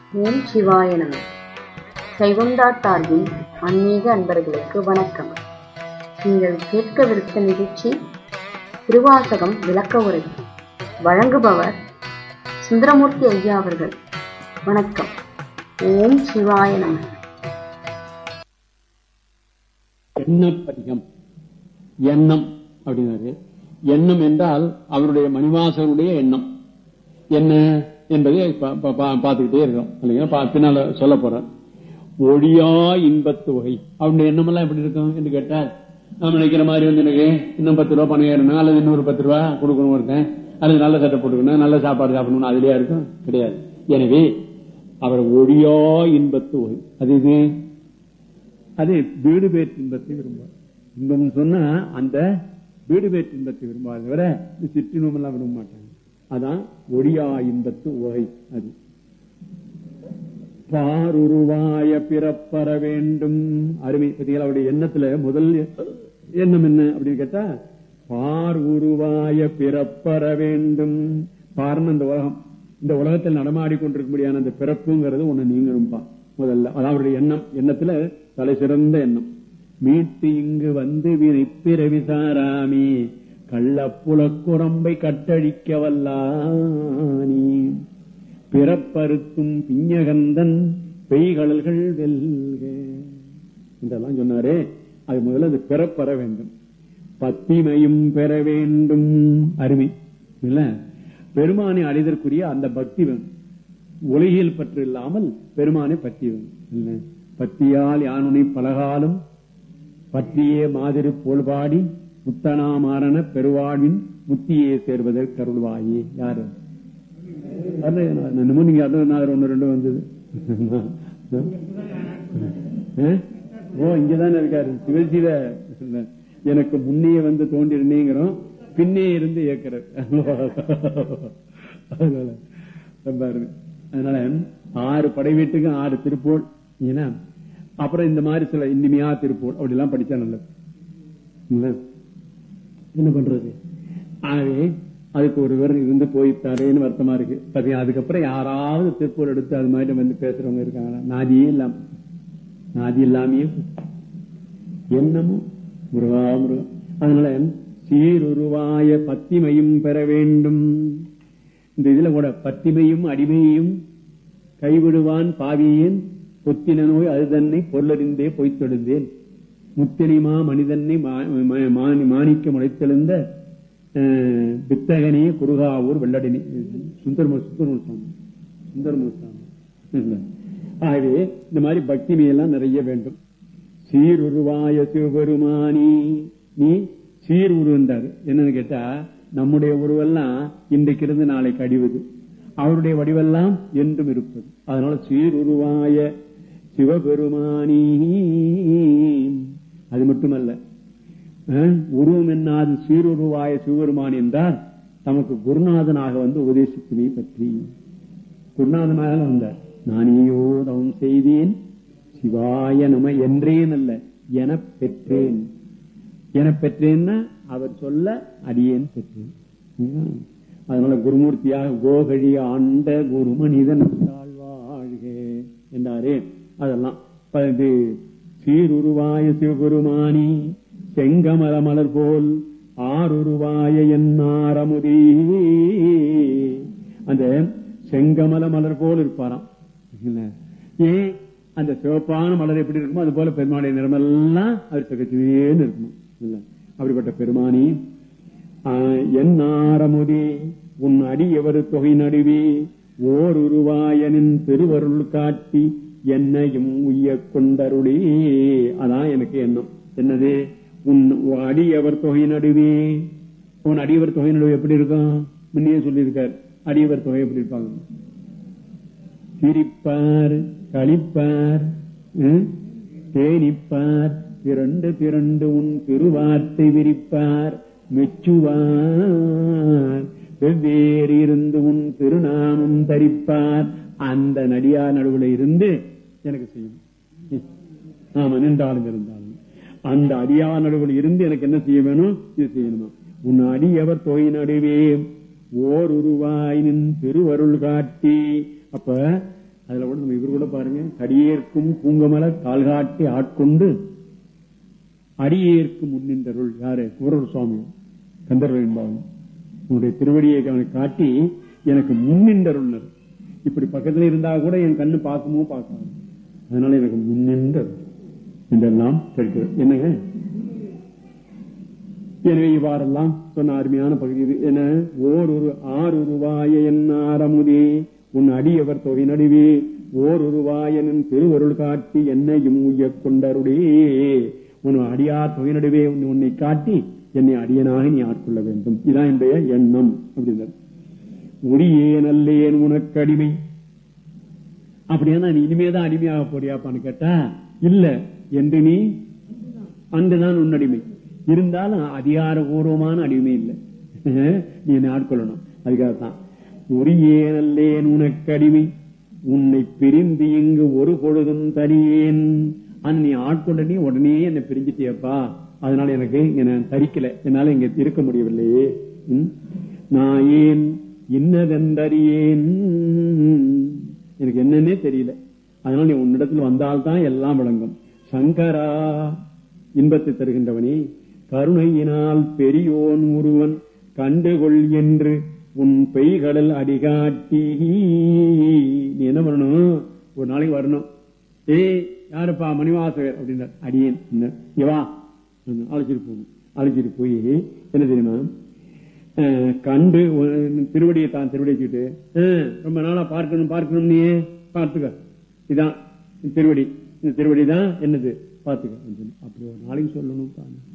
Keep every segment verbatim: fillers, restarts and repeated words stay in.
ஓம் சிவாய நம. கைகுண்டாட்டார்வின் ஆன்மீக அன்பர்களுக்கு வணக்கம். நீங்கள் கேட்கவிருக்க நிகழ்ச்சி திருவாசகம் விளக்க உரை. வழங்குபவர் சுந்தரமூர்த்தி ஐயா அவர்கள். வணக்கம். ஓம் சிவாய நம. எண்ணப்பதிகம். எண்ணம் அப்படின்னாரு. எண்ணம் என்றால் அவருடைய மணிவாசகருடைய எண்ணம் என்ன என்பதை பார்த்துக்கிட்டே இருக்கோம் இல்லைங்களா? பின்னால சொல்ல போறேன். ஒழியா இன்பத்து வகை அவருடைய எண்ணம் எல்லாம் எப்படி இருக்கும் என்று கேட்டால், நாம நினைக்கிற மாதிரி வந்து எனக்கு இன்னும் பத்து ரூபா பணம் ஏறணும், அல்லது இன்னொரு பத்து ரூபா கொடுக்கணும் ஒருத்தன், அல்லது நல்ல சட்டை போட்டுக்கணும், நல்ல சாப்பாடு சாப்பிடணும், அதுலயா இருக்கும்? கிடையாது. எனவே அவர் ஒழியா இன்பத்து வகை அது இது அது வீடு பேர் இன்பத்தை விரும்புவார். இன்பம் சொன்னா அந்த வீடு பேர் இன்பத்தை விரும்பாத தவிர சிற்றின்பம் எல்லாம் விரும்ப மாட்டாங்க. அதான் ஒழியா இன்பத்து உகை. அது பாருருவாய பிறப்பற வேண்டும். அருமை. பார்த்தீங்களா? அவருடைய எண்ணத்துல முதல் எண்ணம் என்ன அப்படின்னு கேட்டா, பார் உருவாய பிறப்பற வேண்டும். பார்னு இந்த உலகம், இந்த உலகத்தில் நடமாடி கொண்டிருக்கும்படியான அந்த பிறப்புங்கிறது ஒண்ணு நீங்கணும்பா முதல்ல. அதான் அவருடைய எண்ணம். எண்ணத்துல தலை சிறந்த எண்ணம். மீட்டு இங்கு வந்து விரிப்பிறவி சாராமி கள்ளப்புலக்குரம்பை கட்டழிக்க வல்லானி பிறப்பறுத்தும் பிஞகந்தன் பெய்கடல்கள் வெல்க என்றெல்லாம் சொன்னாரே. அது முதல்ல அது பிறப்பற வேண்டும். பத்திமையும் பெற வேண்டும். அருமை இல்ல? பெருமானை அடைதற்குரிய அந்த பக்தி வேணும். உலகில் பற்று இல்லாமல் பெருமானை பற்றி வேணும் இல்ல? பத்தியால் யானுனை பலகாலம் பற்றியே மாதிரி போல்பாடி முத்தனாமாரண பெருவாழ்வின் முத்தியே சேர்வதற்கு கருள்வாயே. யாரு நீங்க? ஒன்னு ரெண்டு வந்தது. ஓ, இங்கதானே இருக்காரு சிவசிவ. எனக்கு முன்னே வந்து தோன்றிருந்தேங்கிறோம், பின்னே இருந்து ஏற்கிறார். அதனால ஆறு படை வீட்டுக்கு ஆறு திருப்போல். ஏன்னா அப்புறம் இந்த மாதிரி சில இனிமையா திருப்போல் அப்படி எல்லாம் படிச்சா நல்லது. என்ன பண்றது? ஆகவே அதுக்கு ஒருவர் இருந்து போயிட்டாரேன்னு வருத்தமா இருக்கு. அதுக்கப்புறம் யாராவது திருப்பூர் எடுத்து அது மாதிரி வந்து பேசுறவங்க இருக்காங்களா? நாதியே இல்லாம நாதி இல்லாமையே என்னமும் முருகா முருகா. அதனால சீருருவாய பத்திமையும் பெற வேண்டும். இந்த இதுல கூட பத்திமையும் அடிமையையும் கைவிடுவான் பாவியேன் பொத்தின நோய் அது தன்னை பொருளறிந்தே பொய்த்தெழுந்தேன் முத்தனிமா மனிதனை மாணிக்க முளைத்தெழுந்த வித்தகனே குருகாவூர் வெள்ளடினி. சுந்தர் சுந்தரமூர்த்தி சுந்தரமூர்த்தி. ஆகவே இந்த மாதிரி பக்திமையெல்லாம் நிறைய வேண்டும். சீருருவாய சிவபெருமானி நீ சீர் உருவந்தாரு. என்னன்னு கேட்டா, நம்முடைய உருவெல்லாம் இன்றைக்கு இருந்து நாளைக்கு அடிவது, அவருடைய வடிவெல்லாம் என்றும் இருப்பது. அதனால சீருருவாய சிவபெருமானி. அது மட்டுமல்ல, உருவம் என்னாது சீருருவாய சிவபெருமான் என்றால் தமக்கு குருநாதனாக வந்து உபதேசிப்பதை பற்றி குருநாதனாக வந்தார். நானேயோ தவம் செய்தேன் சிவாய நம என்றேன் அல்ல, என பெற்றேன். என பெற்றேன்னா அவர் சொல்ல அடியேன் பெற்றேன். அதனால குருமூர்த்தியாக கோகழி ஆண்ட குரு மனிதன் வாழ்க என்றாரே. அதெல்லாம் சீருருவாய சிவபெருமானி செங்கமல மலர் போல் ஆறுருவாய என்னாரமுதே. அந்த செங்கமல மலர் போல் இருப்பாராம். ஏன் அந்த சிவப்பான மலர் எப்படி இருக்குமோ அது போல பெருமானுடைய நிறமெல்லாம் அவர் தகச்சுவேன்னு இருக்கணும் இல்ல? அப்படிப்பட்ட பெருமானி என்னாரமுதே உன் அடி எவரு தொகை நடுவே ஓர் உருவாயனின் திருவருள் காட்டி என்னையும் உய்ய கொண்டருளே. அதான் எனக்கு எண்ணம். என்னது? உன் அடியவர் தொகை நடுவே. உன் அடியவர் தொகை நடுவே எப்படி இருக்கும்? முன்னே சொல்லியிருக்கார். அடியவர் தொகை எப்படி இருப்பாங்க? சிரிப்பார், களிப்பார், தேனிப்பார், திரண்டு திரண்டு உன் திருவார்த்தை விரிப்பார், மெச்சுவார், வெவ்வேறு இருந்து உன் திருநாமம் தரிப்பார். அந்த நடிகா நடுவுல இருந்து எனக்கு செய்யணும். ஆமா, நின்றாலும் இருந்தாலும் அந்த அடியா நடுவில் இருந்து எனக்கு என்ன செய்ய வேணும்? இது செய்யணுமா? உன் அடியவர் தொகை நடுவே ஓர் உருவாயின் திருவருள் காட்டி. அப்ப அதுல கூட நம்ம இவர் கூட பாருங்க, கடியேற்கும் பூங்கமல கால்காட்டி ஆட்கொண்டு அடியேற்கு முன்னின்றருள். யாரு? குமரர் சுவாமி கந்தர்வ என்பவன். உன்னுடைய திருவடியை அவனுக்கு காட்டி எனக்கு முன்னின்றருள். இப்படி பக்கத்துல இருந்தா கூட என் கண்ணு பார்க்குமோ பார்க்காது, அதனால எனக்கு முன்னின்றருள் என்றெல்லாம் கேட்கிறது. என்னங்க, எனவே இவ்வாறெல்லாம் சொன்ன அருமையான பகுதி இது. என ஓர் ஒரு ஆறு உருவாய என் ஆரமுதே உன் அடியவர் தொகை நடுவே ஓர் உருவாயனின் திருவருள் காட்டி என்னையும் உய்ய கொண்டருடே. உன் அடியார் தொகை நடுவே உன்னை காட்டி என்னை அடியனாக நீ ஆட்கொள்ள வேண்டும். இதான் என்னுடைய எண்ணம் அப்படின்னாரு. உரியே நல்லேன் உனக்கு அடிமை. அப்படியா நீ இனிமேதான் அடிமையாக போறியாப்பான்னு கேட்டா, இல்ல என்று நீ அன்றுதான் உன் அடிமை இருந்தாலும் அதிகாரபூர்வமான அடிமை இல்லை, நீ என்னை ஆட்கொள்ளணும். அதுக்காகத்தான் உரியே நல்லேன் உனக்கு அடிமை உன்னை பிரிந்து இங்கு ஒரு பொழுதும் தனியேன். நீ ஆட்கொண்ட நீ உடனே என்னை பிரிஞ்சிட்டியப்பா, அதனால எனக்கு என்ன தரிக்கல, என்னால இங்க இருக்க முடியவில்லையே. நான் ஏன் இன்னதென்றறியேன், எனக்கு என்னன்னே தெரியல, அதனால நீ உன்னிடத்தில் வந்தால்தான் எல்லாம் விளங்கும். சங்கரா இன்பத்தை தருகின்றவனே, கருணையினால் பெரியோன் ஒருவன் கண்டுகொள் என்று உன் பெய்கடல் அடிகாட்டி. நீ என்ன பண்ணணும், ஒரு நாளைக்கு வரணும். ஏய் யாருப்பா மணிவாசகர் அப்படின்னா, அடியேன் இவா அழைச்சிட்டு போகணும். அழைச்சிட்டு போய் என்ன தெரியுமா, கண்டு திருவடியை தான் திருவடி வச்சுட்டு ரொம்ப நாளா பார்க்கணும் பார்க்கணும், நீ பார்த்துக்க, இதான் திருவடி, இந்த திருவடி தான் என்னது பார்த்துக்க. அப்படி ஒரு நாளைக்கு சொல்லணும்.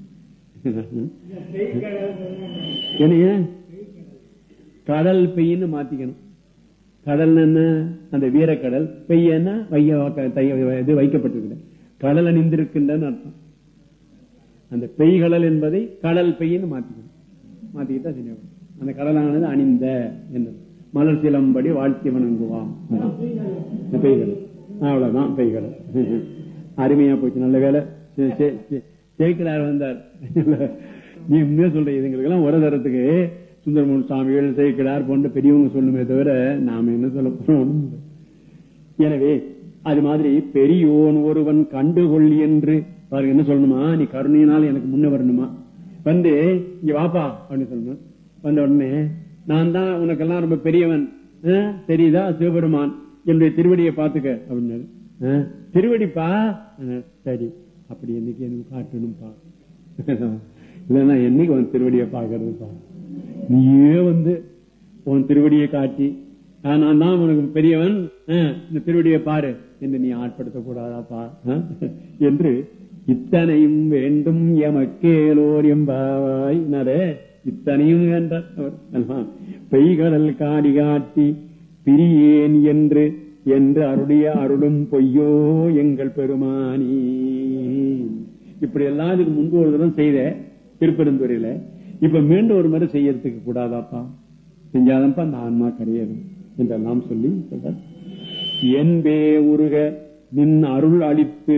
என்னைய கடல் பெய்ன்னு மாத்திக்கணும். கடல் என்ன, அந்த வீரக்கடல், பெய்யன்னா இது வைக்கப்பட்டிருக்கிற கடல் அணிந்திருக்கின்றன்னு அர்த்தம். அந்த பெய்கடல் என்பதை கடல் பெய்ன்னு மாத்திக்கணும். மாத்திக்கிட்டா சரியா. அந்த கடலானது அணிந்த என்னது மலர் சிலம்படி வாழ்த்தி வணங்குவாம் பெய்கடல். அவ்வளவுதான் பெய்கடல். அருமையா போச்சு, நல்ல வேலை. ஜெயிக்கிறார் வந்தார். நீ உண்மையா சொல்ற, இதுங்களுக்கு எல்லாம் ஒரு தரத்துக்கு சுந்தரமூர்த்தி சுவாமிகள் ஜெயிக்கிறார் போன்ற பெரியவங்க சொல்லுமே தவிர நாம என்ன சொல்ல போறோம். எனவே அது மாதிரி பெரியோன் ஒருவன் கண்டுகொள் என்று பாருங்க, என்ன சொல்லணுமா, நீ கருணையினால் எனக்கு முன்ன வரணுமா, வந்து இங்க வாப்பா அப்படின்னு சொல்லணும். வந்த உடனே நான் தான் உனக்கெல்லாம் ரொம்ப பெரியவன் தெரியுதா சிவபெருமான், என்னுடைய திருவடியை பாத்துக்க அப்படின்னாரு. திருவடிப்பா, சரி அப்படி என்னைக்கு எனக்கு காட்டணும்பா, இல்லன்னா என்னைக்கு உன் திருவடியை பாக்குறதுப்பா, நீயே வந்து உன் திருவடியை காட்டி நான் தான் உனக்கு பெரியவன், இந்த திருவடியை பாரு என்று நீ ஆட்படுத்த கூடாதாப்பா என்று இத்தனையும் வேண்டும் எமக்கேலோர் எம்பாவாய் நரே, இத்தனையும் என்றார் அவர். பெய்கடல் காடி காட்டி பிரியேன் என்று என்று அருடைய அருளும் பொய்யோ எங்கள் பெருமானி. இப்படி எல்லாம் இதுக்கு முன்பு ஒரு தரம் செய்த திருப்பெருந்துறையில, இப்ப மீண்டும் ஒரு முறை செய்யறதுக்கு கூடாதாப்பா, செஞ்சாதப்பா அந்த ஆன்மா கிடையாது என்றெல்லாம் சொல்லி சொல்றார். என்பே உருக நின் அருள் அளித்து,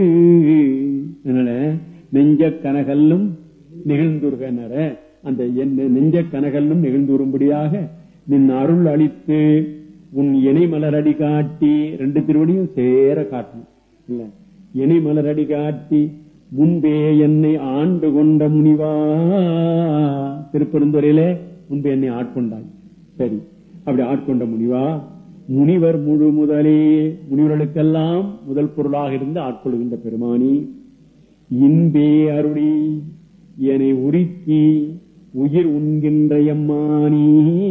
நெஞ்ச கனகல்லும் நிகழ்ந்துருக, அந்த நெஞ்ச கனகல்லும் நிகழ்ந்துரும்படியாக நின் அருள் அளித்து உன் இணை மலரடி காட்டி, ரெண்டு திருவடியும் சேர காட்டணும் இல்ல, இணை மலரடி காட்டி முன்பே என்னை ஆண்டு கொண்ட முனிவா. திருப்பெருந்துறையிலே முன்பே என்னை ஆட்கொண்டாய், சரி அப்படி ஆட்கொண்ட முனிவா, முனிவர் முழு முதலே, முனிவர்களுக்கெல்லாம் முதல் பொருளாக இருந்து ஆட்கொள்கின்ற பெருமானி, இன்பே அருளி என்னை உருக்கி உயிர் உண்கின்ற எம்மானி.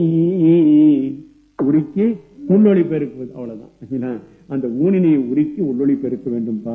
உருக்கி உள்ளொளி பெருக்குவது, அவ்வளவுதான். அந்த ஊனினை உருக்கி உள்ளொளி பெருக்க வேண்டும்பா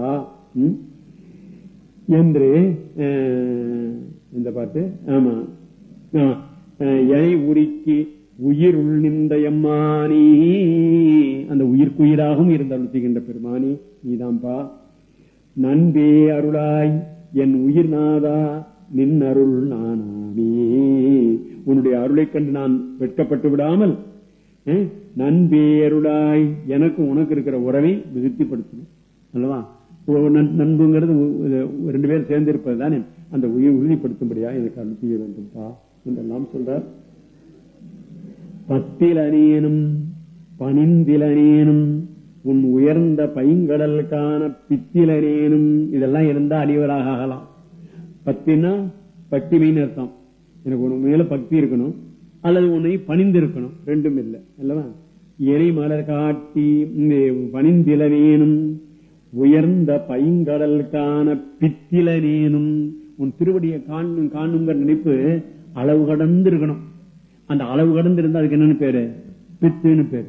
என்று இந்த பாட்டு. ஆமா, என்னை உருக்கி உயிர் உள்நின்ற எம்மானி, அந்த உயிர்க்குயிராகவும் இருந்து அருள் செய்கின்ற பெருமானி நீதான்பா. நன்பே அருளாய் என் உயிர் நாதா நின் அருள் நானாமே, உன்னுடைய அருளை கண்டு நான் வெட்கப்பட்டு விடாமல் நன்பே அருளாய் எனக்கு உனக்கு இருக்கிற உறவை விருத்திப்படுத்தணும் அல்லவா. நண்புங்கிறது ரெண்டு பேரும் சேர்ந்து இருப்பது தானே, அந்த உயிர் உறுதிப்படுத்தும்படியா எனக்கு அருள் செய்ய வேண்டும்பா என்றெல்லாம் சொல்றார். பத்திலனேனும் பணிந்திலனேனும் உன் உயர்ந்த பைங்கடல் காண பித்திலனேனும். இதெல்லாம் இருந்தா அடியவராக ஆகலாம். பக்தினா பக்தி மீன் அர்த்தம். எனக்கு உன் மேல பக்தி இருக்கணும் அல்லது உன்னை பணிந்து இருக்கணும், ரெண்டும் இல்லை அல்லவா. எரி மலர் காட்டி பணிந்திலனேனும் உயர்ந்த பைங்கடல் காண பித்திலனேனும். உன் திருவடியை காணும் காணுங்கிற நினைப்பு அளவு கடந்து இருக்கணும். அந்த அளவு கடந்து இருந்தா அதுக்கு என்னன்னு பேரு? பித்துன்னு பேரு.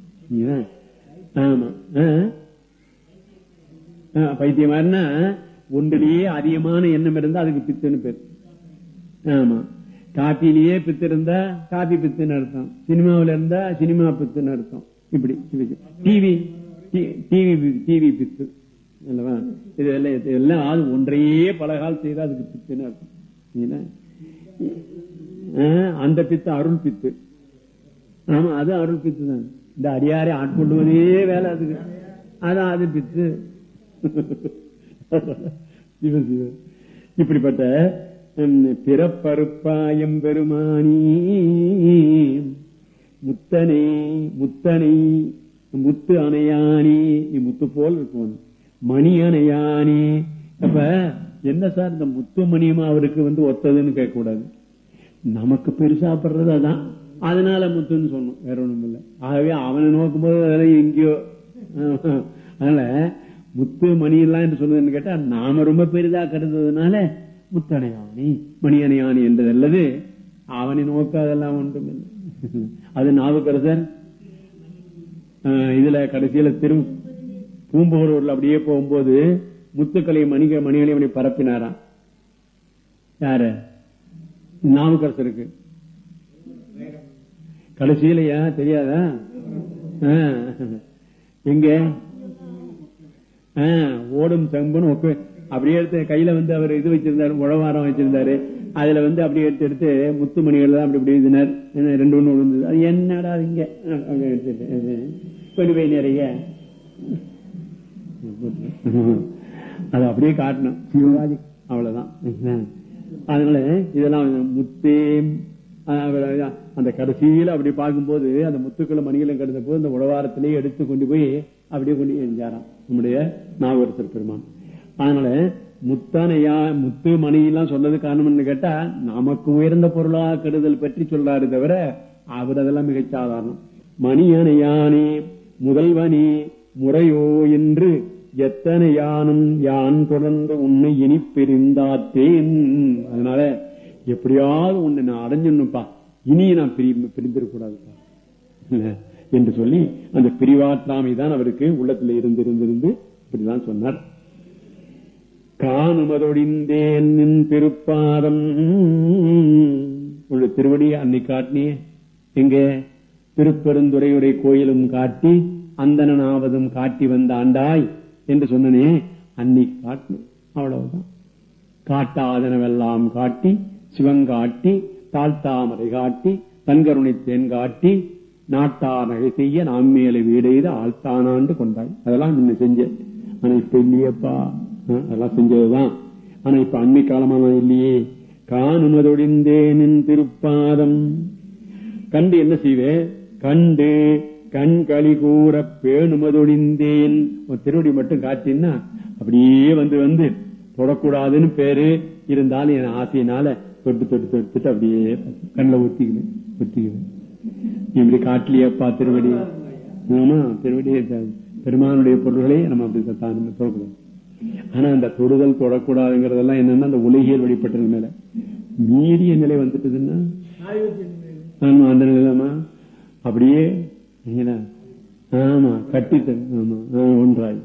ஆமா, பைத்தியமாருன்னா ஒன்றிலேயே அதிகமான எண்ணம் இருந்தா அதுக்கு பித்துன்னு பேரு. ஆமா, காப்பிலேயே பித்து இருந்தா காப்பி பித்துன்னு அர்த்தம், சினிமாவில இருந்தா சினிமா பித்துன்னு அர்த்தம். இப்படி டிவி டிவி டிவி பித்து அல்லவா. இதெல்லாம் இதெல்லாம் ஒன்றையே பலகால் செய்தா அதுக்கு பித்துன்னு அர்த்தம். அந்த பித்து அருள் பித்து. ஆமா, அது அருள் பித்து தான். இந்த அடியாரை ஆட்கொள்வதே வேலை அதுக்கு, அதான் அது பித்து. சிவ சிவ. இப்படிப்பட்ட பிறப்பருப்பாயம் பெருமானி முத்தனை முத்தனை முத்து அணையானி, நீ முத்து போல் இருக்கும் மணி அணையானி. அப்ப என்ன சார் இந்த முத்து மணியமா அவருக்கு வந்து ஒத்ததுன்னு கேட்க கூடாது. நமக்கு பெருசாப்படுறது அதான், அதனால முத்துன்னு சொன்னோம், வேற ஒண்ணும் இல்லை. ஆகவே அவனை நோக்கும் போது அதெல்லாம் எங்கேயோ. அதனால முத்து மணி எல்லாம் என்று சொன்னதுன்னு கேட்டா நாம ரொம்ப பெரிதா கருதுறதுனால முத்தணையானி மணி அணையானி என்றது அல்லது அவனை நோக்க அதெல்லாம் ஒன்றும் இல்லை. அது நாவுக்கரசர் இதுல கடைசியில திரு பூம்புகரூர்ல அப்படியே போகும்போது முத்துக்களை மணிக மணிகளை அப்படி பரப்பினாராம். யாரு? நாவுக்கரசருக்கு. கடைசியிலையா தெரியாதா? எங்க ஓடும் செம்புன்னு அப்படியே எடுத்து கையில வந்து அவர் இது வச்சிருந்தாரு, உழவாரம் வச்சிருந்தாரு. அதுல வந்து அப்படியே எடுத்து எடுத்து முத்துமணிகள் தான் அப்படி இப்படி எழுதினார். ரெண்டு ஒண்ணு விழுந்தது. அது என்னடா இங்க கொடி போய் நிறைய அது அப்படியே காட்டணும் சிவராஜி, அவ்வளவுதான். அதனால இதெல்லாம் முத்தே அந்த கடைசியில அப்படி பார்க்கும்போது அந்த முத்துக்களை மணிகளும் கிடந்த போது அந்த உழவாரத்திலேயே எடுத்து கொண்டு போய் அப்படியே கொண்டு எஞ்சாராம் நம்முடைய நாவரசர் பெருமான். அதனால முத்தானையா முத்து மணி எல்லாம் சொல்றது காரணம்னு கேட்டா நமக்கு உயர்ந்த பொருளா கெடுதல் பற்றி சொல்றாரு தவிர அவர் அதெல்லாம் மிக சாதாரணம். மணியனையானே முதல்வனி முறையோ என்று எத்தனை யானும் யான் தொடர்ந்து உன்னை இனி பிரிந்தாத்தேன். அதனால எப்படியாவது உன்னை நான் அடைஞ்சுப்பா, இனி நான் பிரிந்திருக்கூடாதுப்பா என்று சொல்லி அந்த பிரிவாற்றாமை தான் அவருக்கு உள்ளத்துல இருந்து இருந்திருந்து இப்படிதான் சொன்னார். காணுமதொடிந்தேன் திருப்பாதம் உள்ள திருவடி அன்னை காட்டினியே, எங்க திருப்பெருந்துறையுடைய கோயிலும் காட்டி அந்தனாவதும் காட்டி வந்த ஆண்டாய் என்று சொன்னனே, அன்னை காட்டின அவ்வளவுதான். காட்டாதனவெல்லாம் காட்டி சிவங்காட்டி தாழ்த்தாமரை காட்டி தன்கருணை தேன் காட்டி நாட்டார் நகை செய்ய நாம் மேலே வீடெய்து ஆழ்த்தானாண்டு கொண்டாய். அதெல்லாம் முன்ன செஞ்ச, ஆனா இப்ப இல்லையப்பா, அதெல்லாம் செஞ்சதுதான். ஆனா இப்ப அன்னை காலமா இல்லையே. காணுமதொடிந்தேனின் திருப்பாதம் கண்டு என்ன செய்வேன்? கண்டு கண் களி கூற பேணுமதொடிந்தேன். திருவடி மட்டும் காட்டினா அப்படியே வந்து வந்து தொடக்கூடாதுன்னு பேரு இருந்தாலும் என் ஆசையினால தொட்டு தொட்டு தொட்டுட்டு அப்படியே கண்ணில் ஒத்திக்குவேன் ஒத்திக்குவேன். இப்படி காட்டலையப்பா திருவடி. ஆமா, திருவடியே பெருமானுடைய பொருள்களே நம்ம அப்படி தொடக்கூடாது. ஆனா அந்த தொடுதல் தொடக்கூடாதுங்கிறதெல்லாம் என்னன்னா அந்த உலகியல் வழிபட்டது மேல மீறிய நிலை வந்துட்டுதுன்னா அந்த நிலைமா அப்படியே ஆமா கட்டித்தன். ஆமா ஒன்றாய்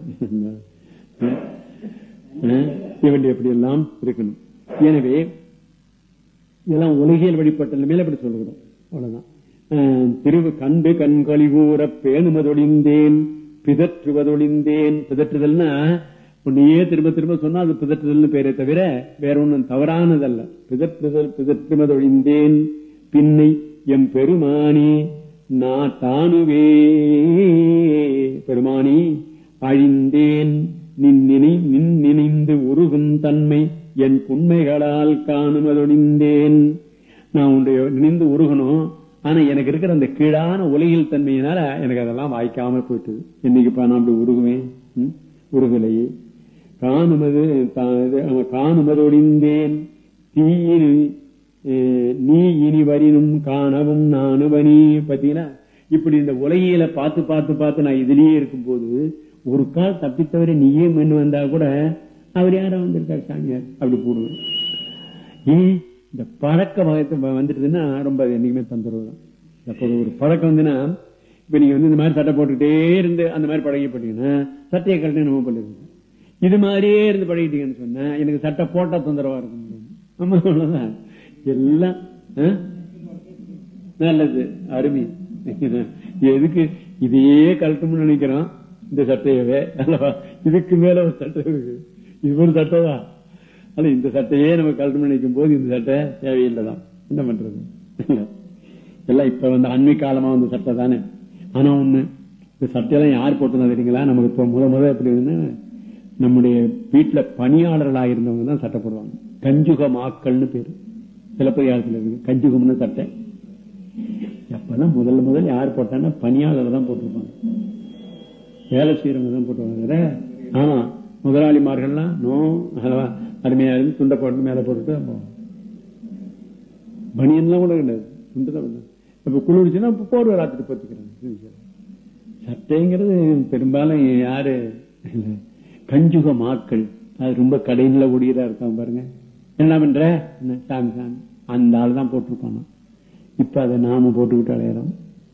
இவண்டி எப்படி எல்லாம் இருக்கணும். எனவே இதெல்லாம் உலகியல் வழிபட்டல் மேல அப்படி சொல்லுகிறோம், அவ்வளவுதான். திருவு கண்டு கண்களி கூற பேணுமதொழிந்தேன் பிதற்றுவதொழிந்தேன். பிதற்றுதல்னா உன்னையே திரும்ப திரும்ப சொன்னா அது பிதற்றுதல்னு பேரே தவிர வேற ஒன்னும் தவறானதல்ல. பிதற்றுதல் பிதற்றுவதொழிந்தேன் பின்னை எம் பெருமானி நான் தானுவே. பெருமானி அழிந்தேன் நின் நினை நின் நினைந்து உருகும் தன்மை என் புண்மைகளால் காணுவதொழிந்தேன். நான் உன்னுடைய நினைந்து உருகணும், ஆனா எனக்கு இருக்கிற அந்த கீழான உலகில் தன்மையினால எனக்கு அதெல்லாம் வாய்க்காம போயிட்டுது. என்னைக்குப்பா நான் அப்படி உருகுவேன்? உருகலையே. காணுமது காணுமதொடிந்தேன் தீயினி நீ இனி வரினும் காணவும் நானுவனி. பாத்தீங்களா, இப்படி இந்த உலகில பார்த்து பார்த்து பார்த்து நான் இதுலயே இருக்கும் போது ஒரு கால் தப்பித்தவரை நீயே மென்னு வந்தா கூட அவர் யாரா வந்திருக்காரு சாமியார் அப்படி போடுவேன். ஏன் இந்த பழக்க வகத்தை வந்துட்டுதுன்னா ரொம்ப என்னைக்குமே தந்துருவு தான். அப்போ ஒரு பழக்கம் வந்துன்னா, இப்ப நீங்க வந்து இந்த மாதிரி சட்டை போட்டுக்கிட்டே இருந்து அந்த மாதிரி பழகிப்பட்டீங்கன்னா சட்டையை கழட்டி நம்ம பண்ணிருக்கோம். இது மாதிரியே இருந்து பழகிட்டீங்கன்னு சொன்னா எனக்கு சட்டை போட்டா தொந்தரவா இருக்கும். ஆமா, அவ்வளவுதான். எல்லாம் நல்லது, அருமை. எதுக்கு இதையே கழட்டணும்னு நினைக்கிறோம் இந்த சட்டையவே அல்லவா? இதுக்கு மேல ஒரு சட்டை இருக்கு, இது ஒரு சட்டை தான். ஆனா இந்த சட்டையே நம்ம கழட்டணும்னு நினைக்கும் போது இந்த சட்டை தேவையில்லைதான். என்ன பண்றது? எல்லாம் இப்ப வந்து அண்மை காலமா வந்த சட்டை தானே. ஆனா ஒண்ணு, இந்த சட்டையெல்லாம் யார் போட்டுதான் தெரியுங்களா? நமக்கு இப்ப முத முத எப்படி நம்முடைய வீட்டுல பணியாளர்களாக இருந்தவங்க தான் சட்டை போடுவாங்க. கஞ்சுக மாக்கள்னு பேரு சிலப்பதிகாரத்தில் இருக்கு. கஞ்சுகம்னு சட்டை அப்பதான் முதல்ல முதல் யார் போட்டான்னா பணியாளர் தான் போட்டிருப்பாங்க, வேலை செய்யறவங்க தான் போட்டுவாங்க. ஆமா, முதலாளிமார்கள்லாம் நோ அருமையா இருந்து துண்டை போட்டு மேல போட்டுட்டு பனியன்லாம் கூட கிடையாது, துண்டு தான். இப்ப குளிர்ச்சுன்னா போடுவ ராத்திரி பத்துக்கிறாங்க. சட்டைங்கிறது பெரும்பாலும் யாரு கஞ்சுக மாக்கள், அது ரொம்ப கடையில ஒடியதா இருக்காங்க பாருங்க. என்ன பண்ற சாமி சாமி அந்த ஆள் தான் போட்டிருப்பாங்க. இப்ப அதை நாம போட்டுக்கிட்டு அலையிறோம்.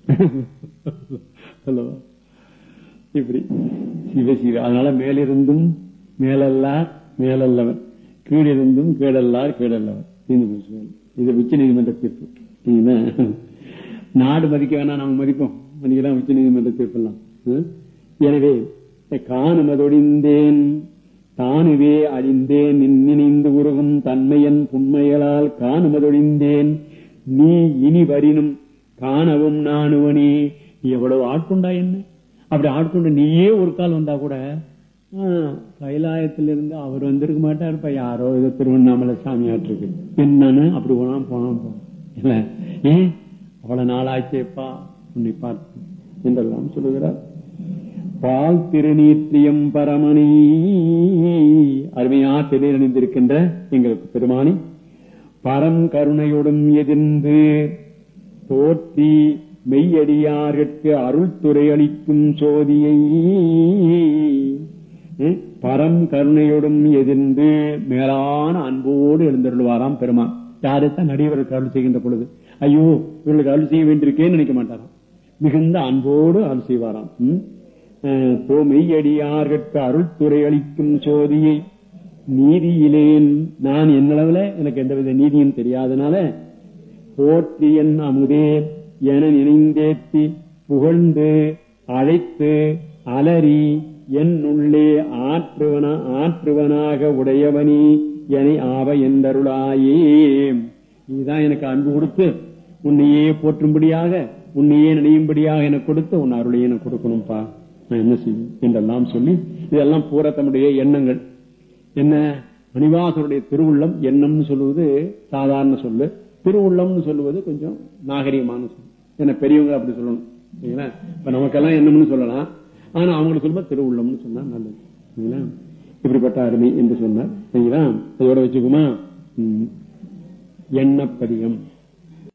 இப்படி சிவசிவ. அதனால மேலிருந்தும் மேலல்லார் மேலல்லவர், கீழிருந்தும் கீழல்லார் கீழல்லவர். இது உச்ச நீதிமன்ற தீர்ப்பு. நாடு மதிக்க வேணா நாம மதிப்போம், மதிக்கலாம் உச்ச நீதிமன்ற தீர்ப்பெல்லாம். எனவே காணுமதொடிந்தேன் தானுவே அழிந்தேன் நினைந்து உருகும் தன்மையன் புண்மைகளால் காணுமதொடிந்தேன் நீ இனி வரினும் காணவும் நானுவனி. எவ்வளவு ஆட்கொண்டா என்ன? அப்படி ஆட்கொண்டு நீயே ஒரு கால் வந்தா கூட கைலாயத்திலிருந்து அவர் வந்திருக்க மாட்டாருப்பா, யாரோ ஏதோ திருவண்ணாமலை சாமியாட்டிருக்கு என்னன்னு அப்படி போனா போனா போன ஏன் அவ்வளவு நாளாச்சேப்பா உன்னை பார்த்து என்றெல்லாம் சொல்லுகிறார். பால் திருநீற்றியம் பரமணி, அருமையா திரையணிந்திருக்கின்ற எங்களுக்கு பெருமானி பரம் கருணையுடன் எதிர்ந்து தோற்றி மெய்யடியார்கட்கு அருள் துறை அளிக்கும் சோதியை. பரம் கருணையுடன் எதிர்ந்து மேலான அன்போடு எழுந்தருள்வாராம் பெருமான். யாருத்தான் நடிகர்களுக்கு அருள் செய்கின்ற பொழுது ஐயோ இவர்களுக்கு அருள் செய்ய வேண்டியிருக்கேன்னு நினைக்க மாட்டாராம், மிகுந்த அன்போடு அருள் செய்வாராம். மெய்யடியார்கட்கு அருள் துறை அளிக்கும் சோதியை நீதியிலேன் நான் என்னளவுல எனக்கு எந்தவித நீதியும் தெரியாதனால போற்றி என் அமுதே என நினைந்தேத்தி புகழ்ந்து அழைத்து அலறி என் உள்ளே ஆற்றுவன ஆற்றுவனாக உடையவனி என ஆவ என்றருளாயே. இதுதான் எனக்கு அன்பு கொடுத்து உன்னையே போற்றும்படியாக உன்னையே நினையும்படியாக எனக்கு கொடுத்து உன் அருளையே எனக்கு கொடுக்கணும்பா, நான் என்ன செய்யும் என்றெல்லாம் சொல்லி இதெல்லாம் பூரா தம்முடைய எண்ணங்கள். என்ன மணிவாசருடைய திருவுள்ளம் எண்ணம்னு சொல்லுவது சாதாரண சொல்லு, திருவுள்ளம்னு சொல்லுவது கொஞ்சம் நாகரிகமான சொல்லு. என்ன பெரியவங்க அப்படி சொல்லணும் சரிங்களா? இப்ப நமக்கெல்லாம் எண்ணம்னு சொல்லலாம், ஆனா அவங்களுக்கு சொல்லும்போது திருவுள்ளம்னு சொன்னா நல்லது சரிங்களா? இப்படிப்பட்ட அருமை என்று சொன்னார் சரிங்களா? அதோட வச்சுக்குமா எண்ணப்பதிகம்.